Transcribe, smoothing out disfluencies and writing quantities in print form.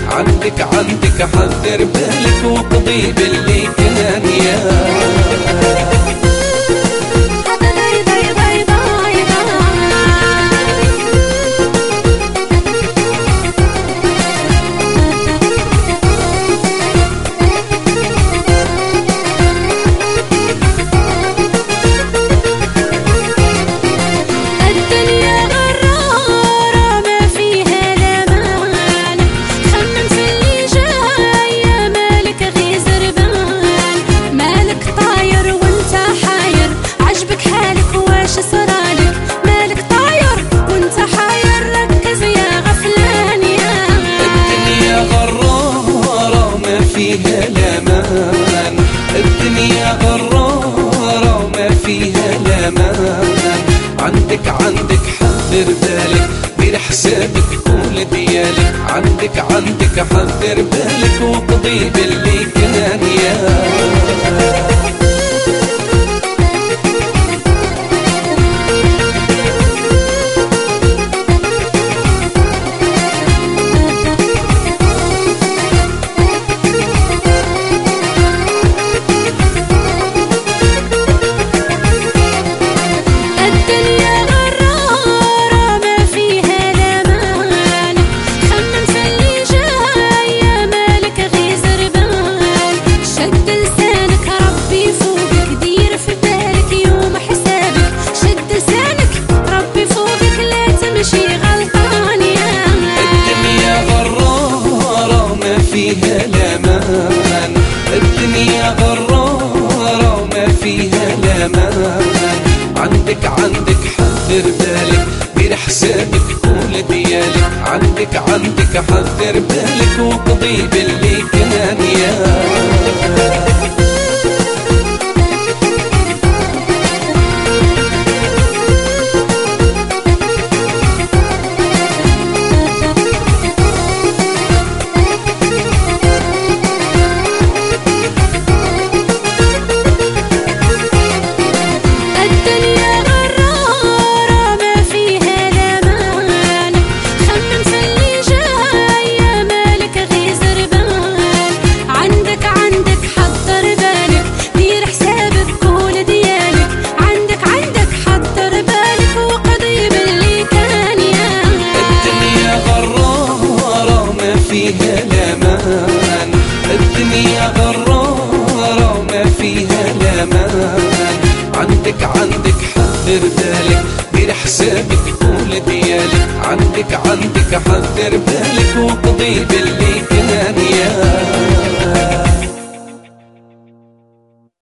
عندك حذر بالك وقضي باللي كان يا فيها الأمان، الدنيا غرارة وما فيها الأمان. عندك حذر بالك دير حسابك كل ديالك. عندك حذر بالك وقضي باللي كان يا فيها الأمان، الدنيا غرارة وما فيها الأمان. عندك حذر بالك دير حسابك كل ديالك. عندك حذر بالك وقضي باللي كان يا فيها الأمان، الدنيا غرارة وما فيها الأمان. عندك حذر بالك دير حسابك كل ديالك. عندك حذر بالك وقضي باللي